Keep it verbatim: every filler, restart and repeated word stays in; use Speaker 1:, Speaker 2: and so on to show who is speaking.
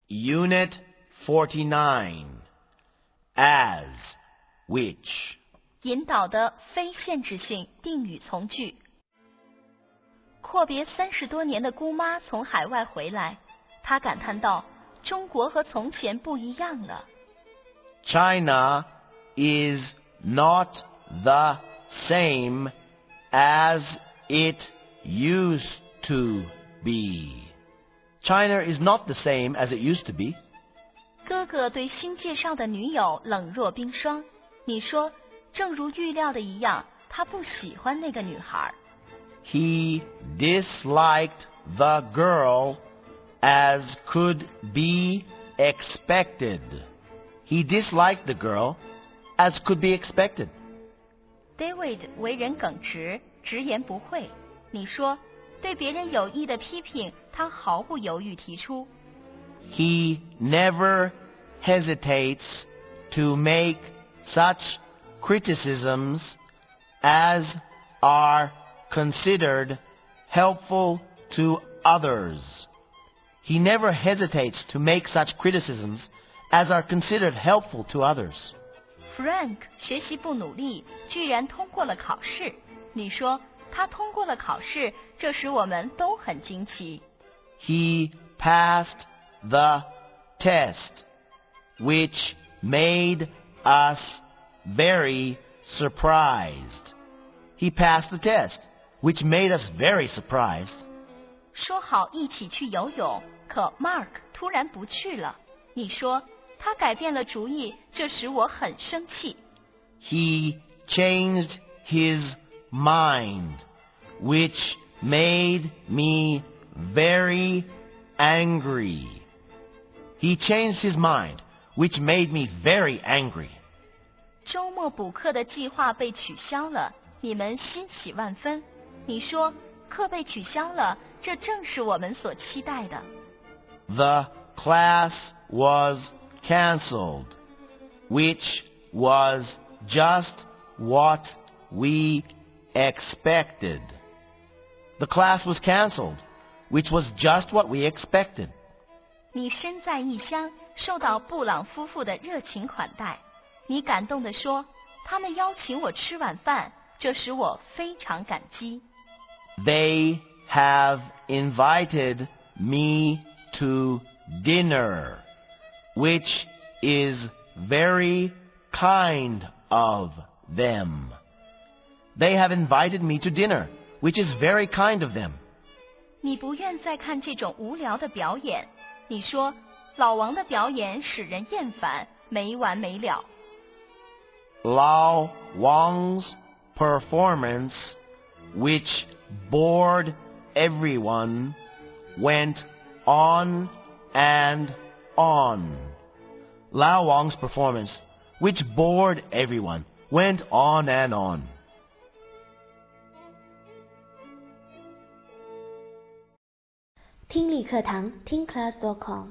Speaker 1: Unit forty-nine. As, which.
Speaker 2: 引导的非限制性定语从句。阔别三十多年的姑妈从海外回来，她感叹道：中国和从前不一样了。
Speaker 1: China is not the same as it used to be. China is not the same as it used to be.
Speaker 2: 哥哥对新介绍的女友冷若冰霜，你说，正如预料的一样，他不喜欢那个女孩。
Speaker 1: He disliked the girl as could be expected. He disliked the girl as could be expected.
Speaker 2: David 为人耿直，直言不讳。你说，对别人有益的批评，他毫不犹豫提出。
Speaker 1: He never hesitates to make such criticisms as are considered helpful to others. He never hesitates to make such criticisms as are considered helpful to others.
Speaker 2: Frank 学习不努力，居然通过了考试。你说，他通过了考试，这使我们都很惊奇。
Speaker 1: He passed the test, which made us very surprised. He passed the test, which made us very surprised.
Speaker 2: 说好一起去游泳，可 Mark 突然不去了。你说，他改变了主意，这使我很生气。
Speaker 1: He changed his mind, which made me very angry. He changed his mind, which made me very angry.
Speaker 2: 周末补课的计划被取消了，你们欣喜万分。你说，课被取消了，这正是我们所期待的。
Speaker 1: The class was cancelled, which was just what we expected. The class was cancelled, which was just what we expected.
Speaker 2: 你身在异乡，受到布朗夫妇的热情款待。你感动地说，他们邀请我吃晚饭，这使我非常感激。
Speaker 1: They have invited me to dinner, which is very kind of them. They have invited me to dinner, which is very kind of them.
Speaker 2: 你不愿再看这种无聊的表演。你说，老王的表演使人厌烦，没完没了。
Speaker 1: Lao Wang's performance, which bored everyone, went on and on. Lao Wang's performance, which bored everyone, went on and on.
Speaker 3: 听力课堂听 class dot com